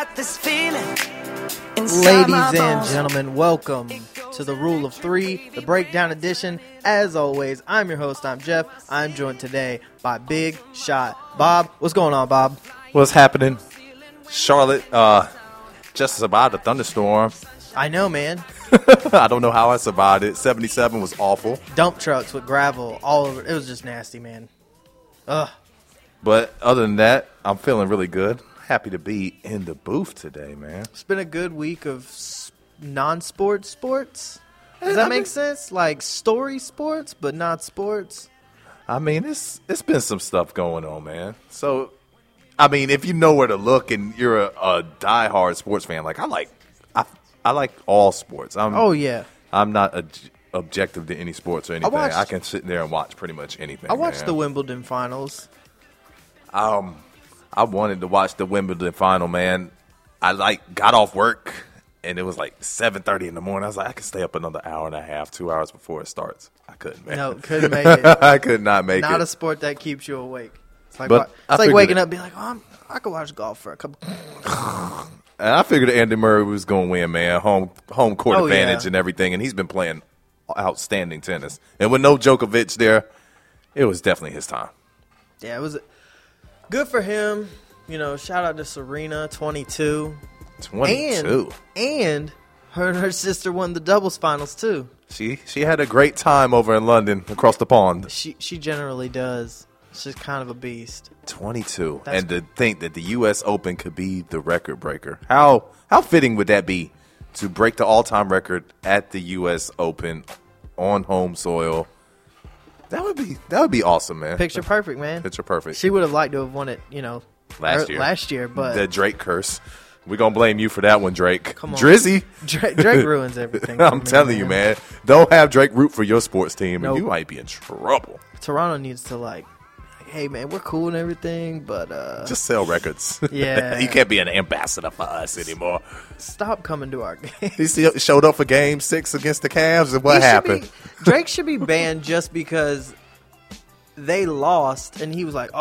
got this feeling. Ladies and gentlemen, welcome to the Rule of Three, the Breakdown Edition. As always, I'm your host, I'm Jeff. I'm joined today by Big Shot Bob. What's going on, Bob? What's happening? Charlotte just survived a thunderstorm. I know, man. I don't know how I survived it. 77 was awful. Dump trucks with gravel all over. It was just nasty, man. Ugh. But other than that, I'm feeling really good. Happy to be in the booth today, man. It's been a good week of non-sports sports. Does that make sense? Like story sports, but not sports? I mean, it's been some stuff going on, man. So, I mean, if you know where to look and you're a diehard sports fan, like I like all sports. I'm not objective to any sports or anything. I can sit there and watch pretty much anything. I watched the Wimbledon finals. I wanted to watch the Wimbledon final, man. I got off work and it was like 7:30 in the morning. I was like, I could stay up another hour and a half, 2 hours before it starts. I couldn't, man. No, couldn't make it. I could not make it. Not a sport that keeps you awake. It's like, waking up and be like, I could watch golf for a couple. And I figured Andy Murray was going to win, man. Home court advantage and everything, and he's been playing outstanding tennis. And with no Djokovic there, it was definitely his time. Yeah, it was good for him. You know, shout out to Serena, 22. 22. And her and her sister won the doubles finals, too. She had a great time over in London across the pond. She generally does. She's kind of a beast. 22. And to think that the U.S. Open could be the record breaker. How fitting would that be to break the all-time record at the U.S. Open on home soil? That would be awesome, man. Picture perfect, man. Picture perfect. She would have liked to have won it, last year, but the Drake curse. We're going to blame you for that one, Drake. Come on. Drizzy. Drake ruins everything. I'm telling you, man. Don't have Drake root for your sports team, and you might be in trouble. Toronto needs to, hey, man, we're cool and everything, but just sell records. Yeah. You can't be an ambassador for us anymore. Stop coming to our games. He still showed up for Game 6 against the Cavs, and what happened? Drake should be banned just because they lost, and he was like,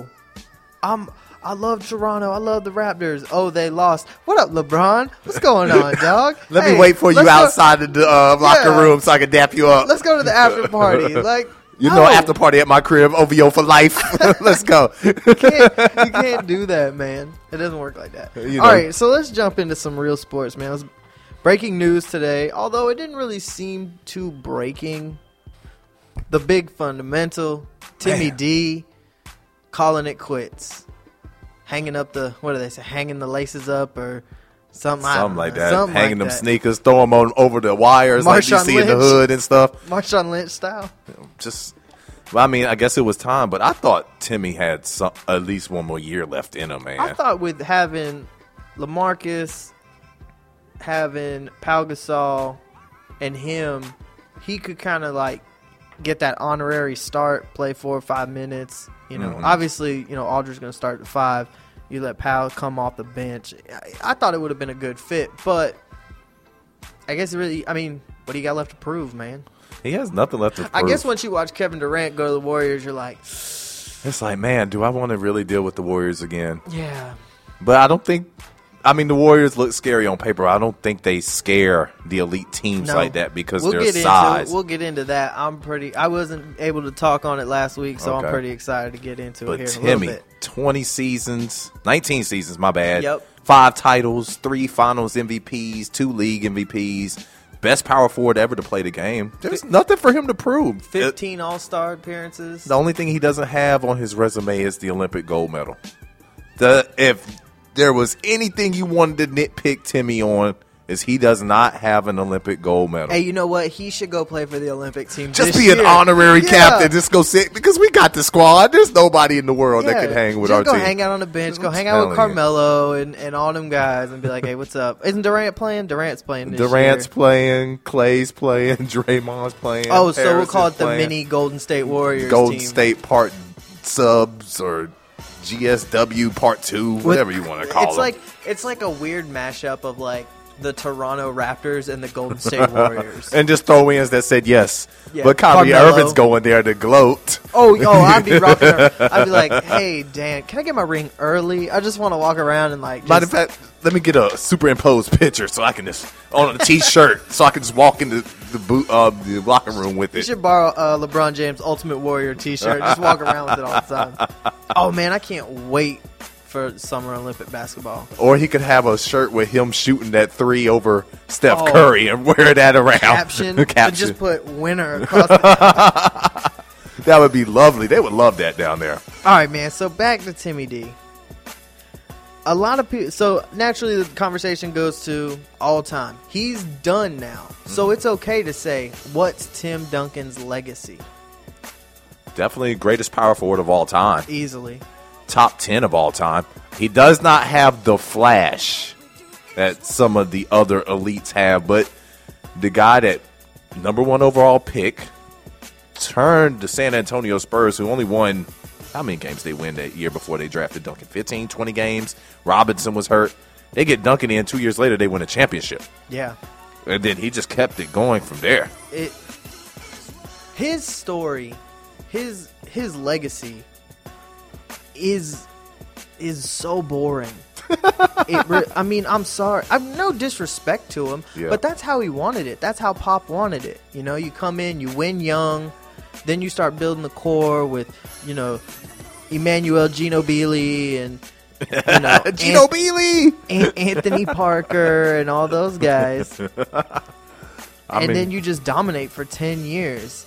I love Toronto. I love the Raptors. Oh, they lost. What up, LeBron? What's going on, dog? Let me wait for you outside the locker room so I can dap you up. Let's go to the after party. After party at my crib, OVO for life. Let's go. You can't do that, man. It doesn't work like that. All right, so let's jump into some real sports, man. It was breaking news today, although it didn't really seem too breaking. The big fundamental, Timmy D, calling it quits. Hanging up hanging the laces up or something like that. Hanging them sneakers, throw them over the wires like you see in the hood and stuff. Marshawn Lynch style. I guess it was time, but I thought Timmy had at least one more year left in him, man. I thought with having LaMarcus, having Pau Gasol, and him, he could kind of get that honorary start, play 4 or 5 minutes. Obviously, Aldridge's going to start at 5. You let Powell come off the bench. I thought it would have been a good fit, but I guess what do you got left to prove, man? He has nothing left to prove. I guess once you watch Kevin Durant go to the Warriors, you're like... It's like, man, do I want to really deal with the Warriors again? Yeah. But I don't think... the Warriors look scary on paper. I don't think they scare the elite teams like that because of their size. We'll get into that. I wasn't able to talk on it last week, so I'm pretty excited to get into it here in a little bit. 19 seasons, my bad. Yep. 5 titles, 3 finals MVPs, 2 league MVPs. Best power forward ever to play the game. There's nothing for him to prove. 15 All-Star appearances. The only thing he doesn't have on his resume is the Olympic gold medal. If there was anything you wanted to nitpick Timmy on, is he does not have an Olympic gold medal. Hey, you know what? He should go play for the Olympic team. Just be an honorary captain. Just go sit because we got the squad. There's nobody in the world that can hang with our team. Just go hang out on the bench. Go hang out with Carmelo and all them guys and be like, hey, what's up? Isn't Durant playing? Durant's playing this Durant's year. playing. Clay's playing. Draymond's playing. Oh, so we'll call it the mini Golden State Warriors Golden team. State part subs or GSW part 2, whatever you want to call it. It's like a weird mashup of the Toronto Raptors and the Golden State Warriors. And just throw ins that said yes. Yeah, but Kyrie Carmelo. Irving's going there to gloat. I'd be rocking her. I'd be like, hey, Dan, can I get my ring early? I just want to walk around and like. Matter of fact, let me get a superimposed picture so I can just on a T-shirt so I can just walk into the locker room with it. You should borrow LeBron James Ultimate Warrior T-shirt. Just walk around with it all the time. Oh man, I can't wait for Summer Olympic basketball. Or he could have a shirt with him shooting that 3 over Steph Curry and wear that around. Caption. Just put winner across it. That would be lovely. They would love that down there. All right, man. So back to Timmy D. A lot of people. So naturally, the conversation goes to all time. He's done now, so it's okay to say, "What's Tim Duncan's legacy?" Definitely greatest power forward of all time. Easily. Top 10 of all time. He does not have the flash that some of the other elites have, but the guy that number 1 overall pick turned the San Antonio Spurs, who only won, how many games they win that year before they drafted Duncan? 15, 20 games. Robinson was hurt. They get Duncan in 2 years later, they win a championship. Yeah. And then he just kept it going from there. His story, his legacy is so boring. I mean, I'm sorry. I'm no disrespect to him, but that's how he wanted it. That's how Pop wanted it. You know, you come in, you win young, then you start building the core with, Emmanuel Ginobili and Ginobili, Anthony Parker and all those guys. Then you just dominate for 10 years.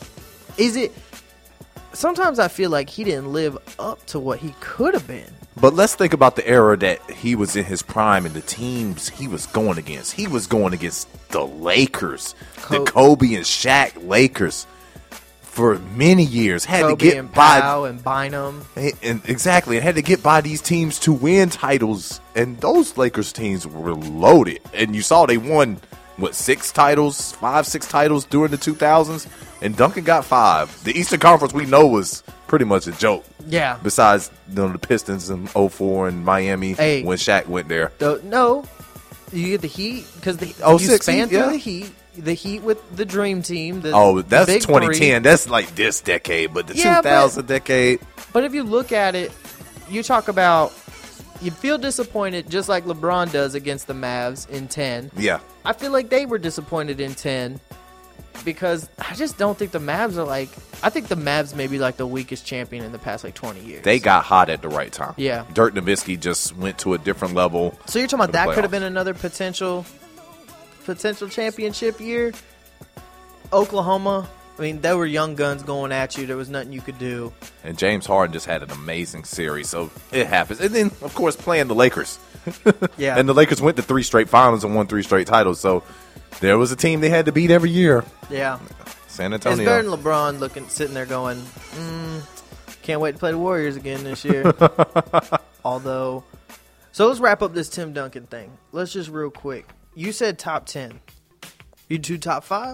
Sometimes I feel like he didn't live up to what he could have been. But let's think about the era that he was in his prime and the teams he was going against. He was going against the Lakers, the Kobe and Shaq Lakers for many years. Had Kobe to get and by Powell and Bynum. And exactly, and had to get by these teams to win titles. And those Lakers teams were loaded. And you saw they won 6 titles during the 2000s, and Duncan got 5. The Eastern Conference we know was pretty much a joke. Yeah. Besides the Pistons in 2004 and Miami when Shaq went there. No, you get the Heat because you span through the Heat with the Dream Team. That's Big 2010. Three. That's like this decade, but the 2000 decade. But if you look at it, you talk about. You feel disappointed just like LeBron does against the Mavs in 10. Yeah. I feel like they were disappointed in 10 because I just don't think the Mavs are I think the Mavs may be like the weakest champion in the past 20 years. They got hot at the right time. Yeah. Dirk Nowitzki just went to a different level. So you're talking about that could have been another potential championship year? Oklahoma, I mean, there were young guns going at you. There was nothing you could do. And James Harden just had an amazing series, so it happens. And then, of course, playing the Lakers. Yeah. And the Lakers went to 3 straight finals and won 3 straight titles, so there was a team they had to beat every year. Yeah. San Antonio. It's better than LeBron sitting there going, can't wait to play the Warriors again this year. Although, so let's wrap up this Tim Duncan thing. Let's just real quick. You said top 10. You do top 5?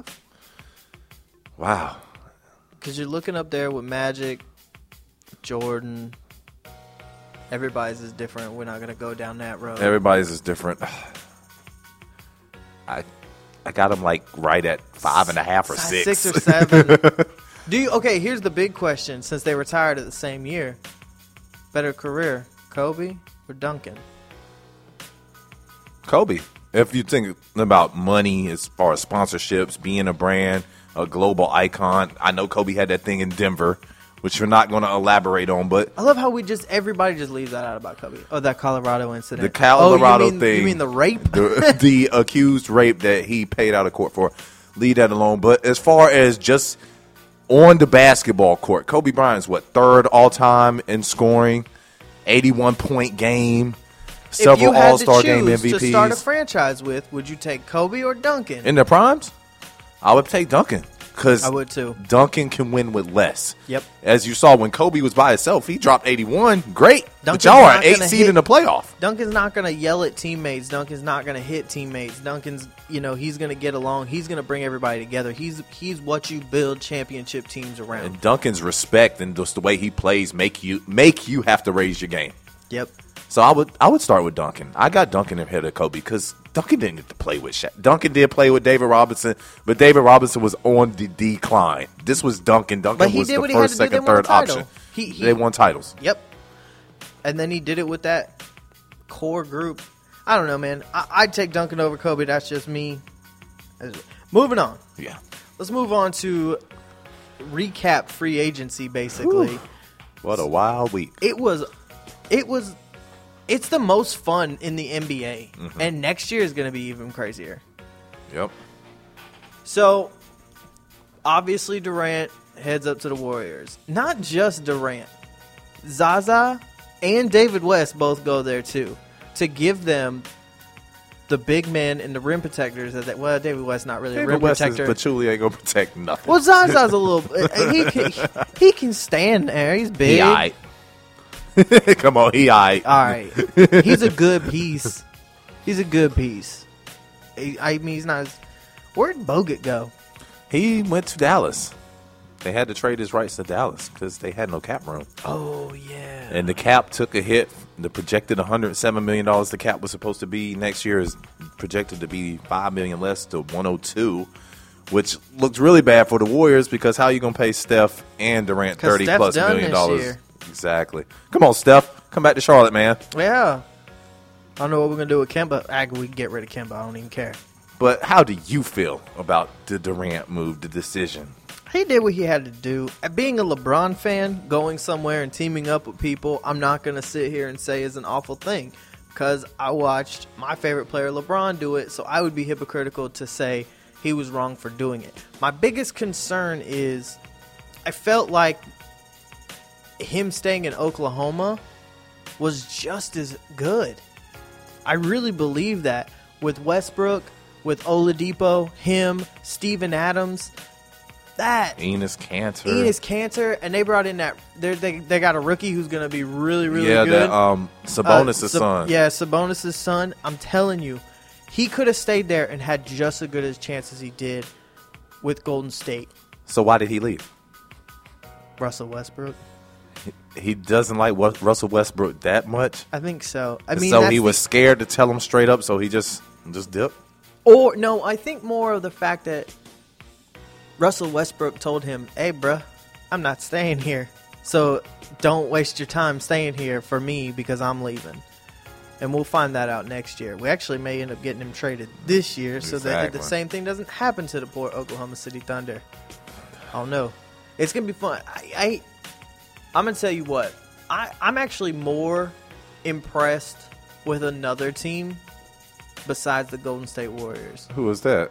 Wow. Because you're looking up there with Magic, Jordan. Everybody's is different. We're not going to go down that road. Everybody's is different. I got them right at 5.5 or 6. 6 or 7. Okay, here's the big question. Since they retired at the same year, better career, Kobe or Duncan? Kobe. If you think about money as far as sponsorships, being a brand, a global icon. I know Kobe had that thing in Denver, which we're not going to elaborate on, but I love how everybody just leaves that out about Kobe. Oh, that Colorado incident. The Colorado thing. You mean the rape? the accused rape that he paid out of court for. Leave that alone. But as far as just on the basketball court, Kobe Bryant's 3rd all-time in scoring, 81-point game, several All-Star Game MVPs. If you had to start a franchise with, would you take Kobe or Duncan? In their primes? I would take Duncan because I would too. Duncan can win with less. Yep. As you saw when Kobe was by himself, he dropped 81. Great. But Duncan's y'all are 8 seed in the playoff. Duncan's not going to yell at teammates. Duncan's not going to hit teammates. Duncan's, he's going to get along. He's going to bring everybody together. He's what you build championship teams around. And Duncan's respect and just the way he plays make you have to raise your game. Yep. So I would start with Duncan. I got Duncan ahead of Kobe because Duncan didn't get to play with Shaq. Duncan did play with David Robinson, but David Robinson was on the decline. This was Duncan. Duncan was the first, second, third option. They won titles. Yep. And then he did it with that core group. I don't know, man. I'd take Duncan over Kobe. That's just me. Moving on. Yeah. Let's move on to recap free agency, basically. Whew. What a wild week. It's the most fun in the NBA. Mm-hmm. And next year is going to be even crazier. Yep. So, obviously Durant heads up to the Warriors. Not just Durant. Zaza and David West both go there too. To give them the big men and the rim protectors. Well, David West's not really a rim protector. But Chuli ain't going to protect nothing. Well, Zaza's a little... he can stand there. He's big. He aight. Come on, he aight. All right. He's a good piece. He's a good piece. I mean, he's not... Where'd Bogut go? He went to Dallas. They had to trade his rights to Dallas because they had no cap room. Oh, yeah. And the cap took a hit. The projected $107 million the cap was supposed to be next year is projected to be $5 million less to $102, which looks really bad for the Warriors because how are you going to pay Steph and Durant $30+ million? Exactly. Come on, Steph. Come back to Charlotte, man. Yeah. I don't know what we're going to do with Kemba. We can get rid of Kemba. I don't even care. But how do you feel about the Durant move, the decision? He did what he had to do. Being a LeBron fan, going somewhere and teaming up with people, I'm not going to sit here and say is an awful thing because I watched my favorite player, LeBron, do it, so I would be hypocritical to say he was wrong for doing it. My biggest concern is I felt like him staying in Oklahoma was just as good. I really believe that with Westbrook, with Oladipo, him, Steven Adams, Enes Kanter, and they brought in that they got a rookie who's going to be really, really good. Yeah, Sabonis' son. Yeah, Sabonis' son. I'm telling you, he could have stayed there and had just as good a chance as he did with Golden State. So why did he leave? Russell Westbrook. He doesn't like Russell Westbrook that much? I think so. So he was scared to tell him straight up, so he just dipped? Or, no, I think more of the fact that Russell Westbrook told him, hey, bruh, I'm not staying here. So don't waste your time staying here for me because I'm leaving. And we'll find that out next year. We actually may end up getting him traded this year so that the same thing doesn't happen to the poor Oklahoma City Thunder. I don't know. It's going to be fun. I'm going to tell you what. I'm actually more impressed with another team besides the Golden State Warriors. Who is that?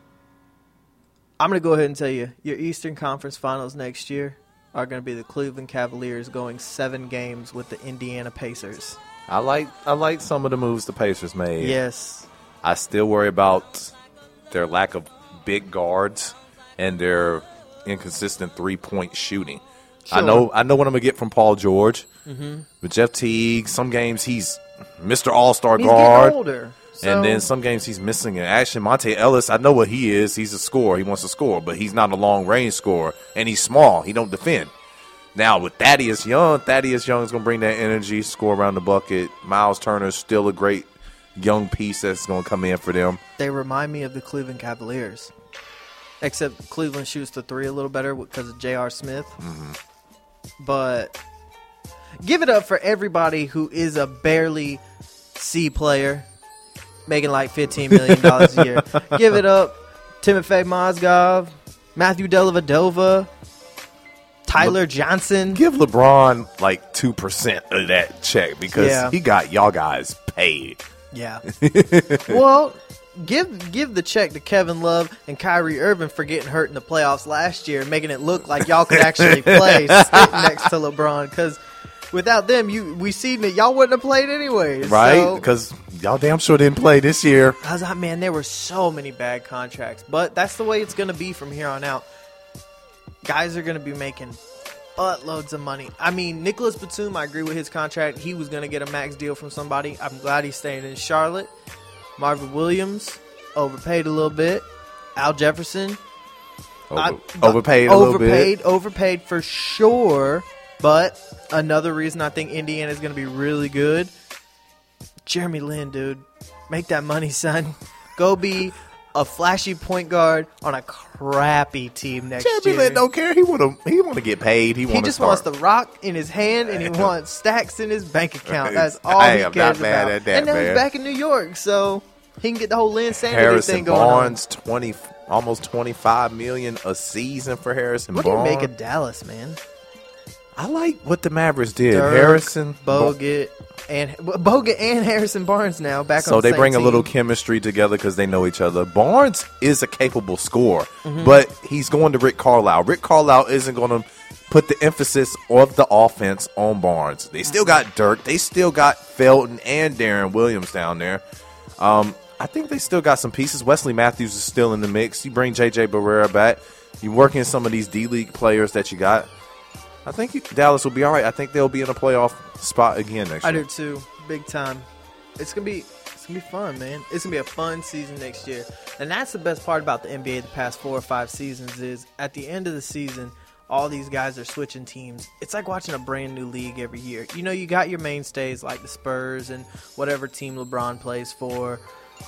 I'm going to go ahead and tell you, your Eastern Conference Finals next year are going to be the Cleveland Cavaliers going 7 games with the Indiana Pacers. I like some of the moves the Pacers made. Yes. I still worry about their lack of big guards and their inconsistent three-point shooting. Sure. I know what I'm going to get from Paul George. Mm-hmm. But Jeff Teague, some games he's Mr. All-Star guard. Getting older. So. And then some games he's missing it. Actually, Monte Ellis, I know what he is. He's a scorer. He wants to score, but he's not a long-range scorer. And he's small. He don't defend. Now, with Thaddeus Young is going to bring that energy, score around the bucket. Miles Turner's still a great young piece that's going to come in for them. They remind me of the Cleveland Cavaliers. Except Cleveland shoots the three a little better because of J.R. Smith. Mm-hmm. But give it up for everybody who is a barely C player, making like $15 million a year. Give it up, Timofey Mozgov, Matthew Dellavedova, Tyler Johnson. Give LeBron like 2% of that check because he got y'all guys paid. Yeah. Well, give the check to Kevin Love and Kyrie Irving for getting hurt in the playoffs last year, making it look like y'all could actually play sitting next to LeBron. Because without them, we seen that y'all wouldn't have played anyways. Right? Because y'all damn sure didn't play this year. Man, there were so many bad contracts. But that's the way it's going to be from here on out. Guys are going to be making buttloads of money. I mean, Nicholas Batum, I agree with his contract. He was going to get a max deal from somebody. I'm glad he's staying in Charlotte. Marvin Williams, overpaid a little bit. Al Jefferson, overpaid a little bit. Overpaid for sure. But another reason I think Indiana is going to be really good Jeremy Lin, dude. Make that money, son. Go be a flashy point guard on a crappy team next year. Jeremy Lin don't care. He want to get paid. He just wants the rock in his hand, and he wants stacks in his bank account. That's all he cares about. That, and now man. he's back in New York, so he can get the whole Lin Sanity Harrison thing going Barnes, on. almost $25 million a season for Harrison What Barnes. do you make of Dallas, man? I like what the Mavericks did. Dirk, Harrison, Bogut and Harrison Barnes now back on the same so they bring team. a little chemistry together because they know each other. Barnes is a capable scorer, but he's going to Rick Carlisle. Rick Carlisle isn't going to put the emphasis of the offense on Barnes. They still got Dirk. They still got Felton and Darren Williams down there. I think they still got some pieces. Wesley Matthews is still in the mix. You bring J.J. Barrera back. You work in some of these D-League players that you got. I think Dallas will be all right. I think they'll be in a playoff spot again next year. I do too, big time. It's gonna be fun, man. It's gonna be a fun season next year, and that's the best part about the NBA the past 4 or 5 seasons is at the end of the season, all these guys are switching teams. It's like watching a brand new league every year. You know, you got your mainstays like the Spurs and whatever team LeBron plays for.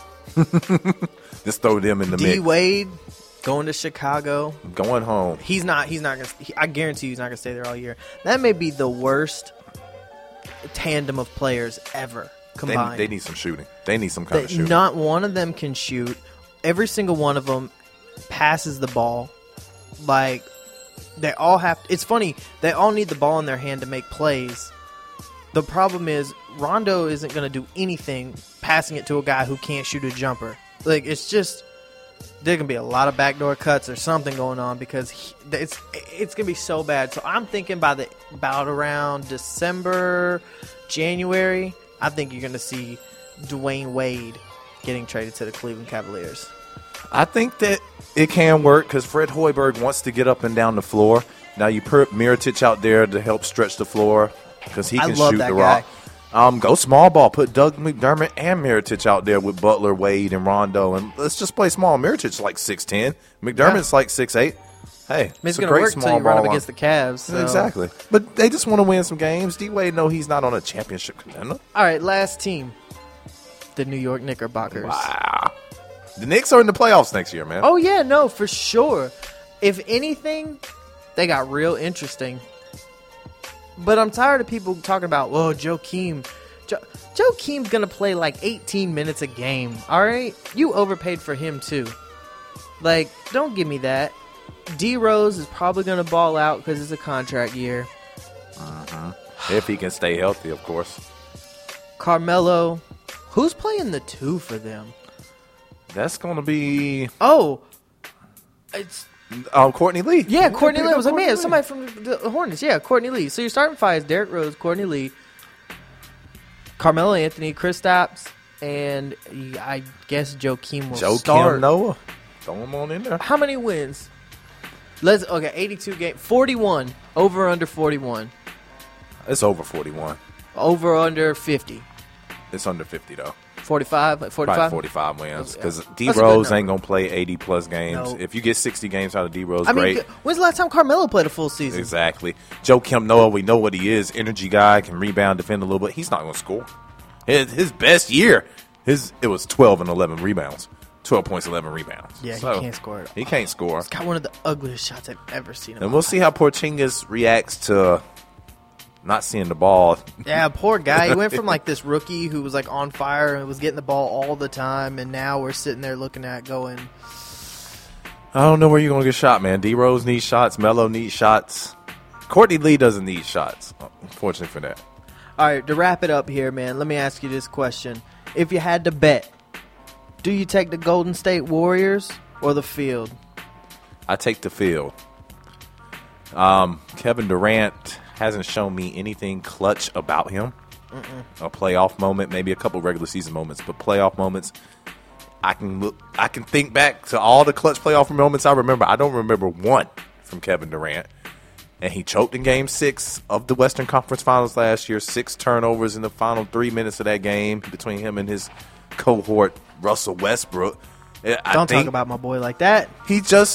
Just throw them in the mix. D-Wade going to Chicago, going home. He's not gonna. I guarantee you, he's not gonna stay there all year. That may be the worst tandem of players ever combined. They need some shooting. They need some kind of shooting. Not one of them can shoot. Every single one of them passes the ball. Like they all have. It's funny. They all need the ball in their hand to make plays. The problem is Rondo isn't going to do anything passing it to a guy who can't shoot a jumper. Like it's just. There can be a lot of backdoor cuts or something going on because it's going to be so bad. So I'm thinking about around December, January, I think you're going to see Dwayne Wade getting traded to the Cleveland Cavaliers. I think that it can work because Fred Hoiberg wants to get up and down the floor. Now you put Mirotic out there to help stretch the floor because he can shoot the rock. Go small ball. Put Doug McDermott and Mirotic out there with Butler, Wade, and Rondo, and let's just play small. Mirotic's like 6'10". McDermott's like 6'8". Hey, it's going to work until you run up against the Cavs. So. Exactly. But they just want to win some games. D-Wade, no, he's not on a championship contender. All right, last team. The New York Knickerbockers. Wow. The Knicks are in the playoffs next year, man. Oh, yeah, no, for sure. If anything, they got real interesting. But I'm tired of people talking about, well, Joakim. Joakim's going to play like 18 minutes a game, all right? You overpaid for him, too. Like, don't give me that. D-Rose is probably going to ball out because it's a contract year. If he can stay healthy, of course. Carmelo. Who's playing the 2 for them? That's going to be... Oh, it's... Courtney Lee. Yeah, Courtney Lee. I was like, man, somebody from the Hornets. Yeah, Courtney Lee. So your starting five is Derrick Rose, Courtney Lee, Carmelo Anthony, Kristaps, and I guess Joakim will start. Noah. Throw him on in there. How many wins? 82 games. 41. Over under 41. It's over 41. Over under 50. It's under 50 though. 45? Like 45? Probably 45 wins. Because D-Rose ain't going to play 80-plus games. No. If you get 60 games out of D-Rose, great. When's the last time Carmelo played a full season? Exactly. Joakim Noah, we know what he is. Energy guy, can rebound, defend a little bit. He's not going to score. His best year, it was 12 and 11 rebounds. 12 points, 11 rebounds. Yeah, so he can't score at all. He can't score. He's got one of the ugliest shots I've ever seen. And we'll see how Porzingis reacts to not seeing the ball. Yeah, poor guy. He went from like this rookie who was like on fire and was getting the ball all the time, and now we're sitting there looking at going, I don't know where you're going to get shot, man. D-Rose needs shots. Melo needs shots. Courtney Lee doesn't need shots, unfortunately for that. All right, to wrap it up here, man, let me ask you this question. If you had to bet, do you take the Golden State Warriors or the field? I take the field. Kevin Durant hasn't shown me anything clutch about him. A playoff moment, maybe a couple regular season moments, but playoff moments, I can think back to all the clutch playoff moments I remember. I don't remember one from Kevin Durant. And he choked in Game 6 of the Western Conference Finals last year. 6 turnovers in the final 3 minutes of that game between him and his cohort, Russell Westbrook. Don't talk about my boy like that.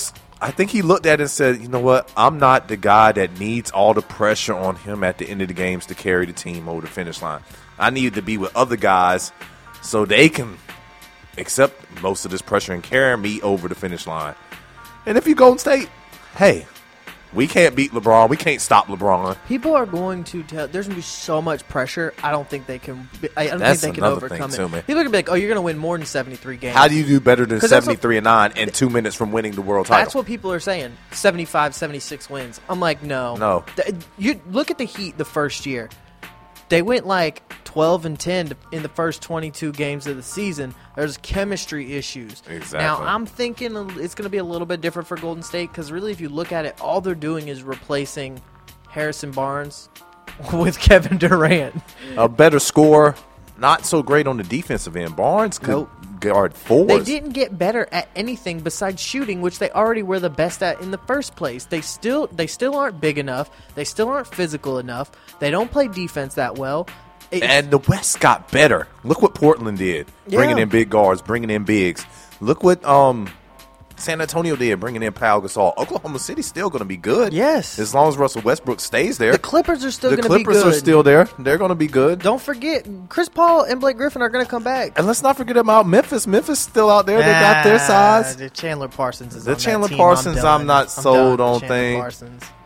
I think he looked at it and said, you know what? I'm not the guy that needs all the pressure on him at the end of the games to carry the team over the finish line. I need to be with other guys so they can accept most of this pressure and carry me over the finish line. And if you Golden State, hey, we can't beat LeBron. We can't stop LeBron. People are going to tell. There's going to be so much pressure. I don't think they can. I don't think they can overcome it. People are going to be like, "Oh, you're going to win more than 73 games." How do you do better than 73-9 and 2 minutes from winning the world title? That's what people are saying. 75, 76 wins. I'm like, no. You look at the Heat the first year. They went like 12-10 in the first 22 games of the season. There's chemistry issues. Exactly. Now, I'm thinking it's going to be a little bit different for Golden State because really, if you look at it, all they're doing is replacing Harrison Barnes with Kevin Durant. A better scorer, not so great on the defensive end. Barnes could guard fours. They didn't get better at anything besides shooting, which they already were the best at in the first place. They still aren't big enough. They still aren't physical enough. They don't play defense that well. And the West got better. Look what Portland did, bringing in big guards, bringing in bigs. Look what San Antonio did, bringing in Pau Gasol. Oklahoma City's still going to be good. Yes. As long as Russell Westbrook stays there. The Clippers are still going to be good. The Clippers are still there. They're going to be good. Don't forget, Chris Paul and Blake Griffin are going to come back. And let's not forget about Memphis. Memphis still out there. They got their size. The Chandler Parsons is the on Chandler that team. Parsons, I'm not sold on things.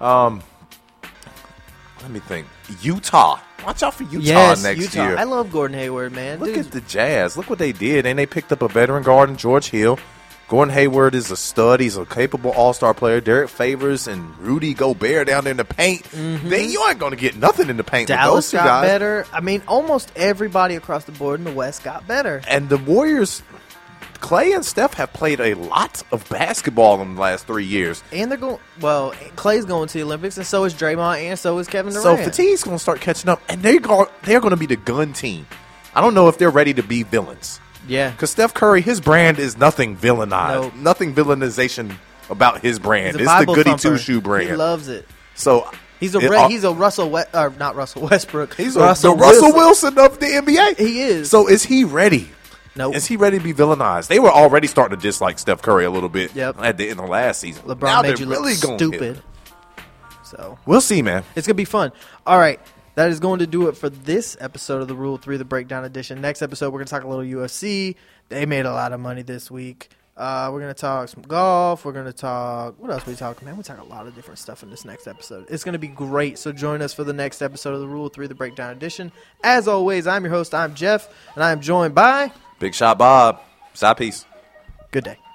Let me think. Utah. Watch out for Utah next year. I love Gordon Hayward, man. Look at the Jazz. Look what they did. And they picked up a veteran guard in George Hill. Gordon Hayward is a stud. He's a capable all-star player. Derek Favors and Rudy Gobert down there in the paint. Then you aren't going to get nothing in the paint. Dallas with those two got guys. better. I mean, almost everybody across the board in the West got better. And the Warriors, Clay and Steph have played a lot of basketball in the last 3 years. And they're going. Well, Clay's going to the Olympics, and so is Draymond, and so is Kevin Durant. So fatigue's going to start catching up, and they're going to be the gun team. I don't know if they're ready to be villains. Yeah, because Steph Curry, his brand is nothing villainized, nope. Nothing villainization about his brand. It's Bible the goody thumper. two-shoe brand. He loves it. So he's a Russell not Russell Westbrook. He's the Russell Wilson of the NBA. He is. So is he ready? Nope. Is he ready to be villainized? They were already starting to dislike Steph Curry a little bit at the end of last season. LeBron now made you really look stupid. So we'll see, man. It's going to be fun. All right. That is going to do it for this episode of the Rule 3, the Breakdown Edition. Next episode, we're going to talk a little UFC. They made a lot of money this week. We're going to talk some golf. We're going to talk... What else are we talking, man? We talk a lot of different stuff in this next episode. It's going to be great. So join us for the next episode of the Rule 3, the Breakdown Edition. As always, I'm your host. I'm Jeff, and I'm joined by... Big Shot Bob. Side piece. Good day.